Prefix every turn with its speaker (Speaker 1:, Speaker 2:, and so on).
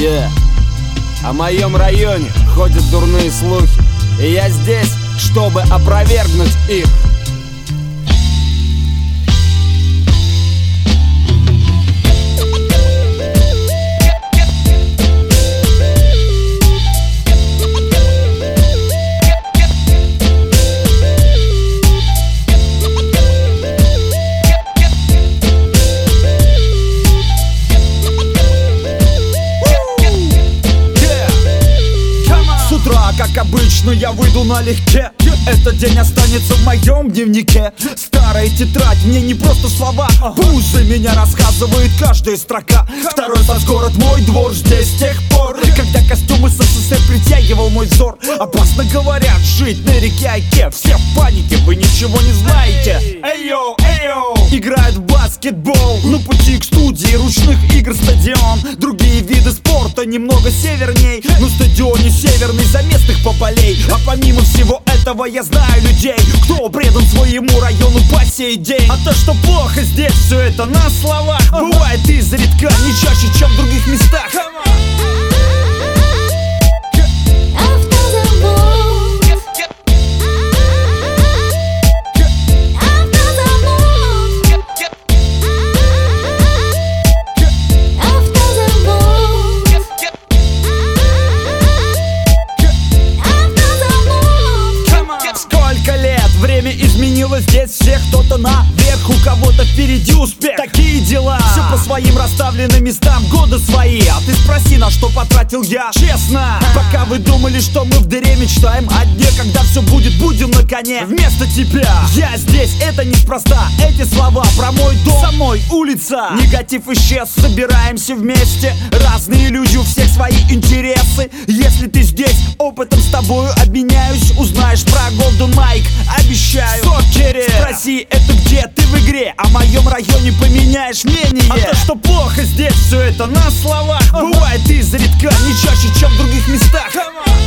Speaker 1: О моем районе ходят дурные слухи, и я здесь, чтобы опровергнуть их.
Speaker 2: Как обычно, я выйду налегке. Этот день останется в моем дневнике. Старая тетрадь, мне не просто слова. Пусть за меня рассказывает каждая строка. Второй город, мой двор здесь с тех пор, когда костюм СССР притягивал мой взор. Опасно, говорят, жить на реке Оке. Все в панике, вы ничего не знаете. Эй-йоу, эй-йоу. Играют в баскетбол на пути к студии ручных игр стадион. Другие виды спорта немного северней, но стадион не северный, за местных поболей. А помимо всего этого я знаю людей, кто предан своему району по сей день. А то, что плохо здесь, все это на словах, бывает изредка, не чаще, чем в других местах. Время изменилось здесь, всех кто-то наверх, у кого-то впереди успех. Такие дела, все по своим расставленным местам, годы свои. А ты спроси, на что потратил я, честно. Пока вы думали, что мы в дыре мечтаем о дне, когда все будет, будем на коне. Вместо тебя я здесь, это неспроста. Эти слова про мой дом, за мной улица. Негатив исчез, собираемся вместе. Разные люди, у всех свои интересы. Если ты здесь, опытом с тобою обменяюсь. Узнаешь про Golden Mike, обещаю. Сокере, спроси, это где ты в игре? О моем районе поменяешь мнение. А то, что плохо здесь, все это на словах, бывает изредка, не чаще, чем в других местах.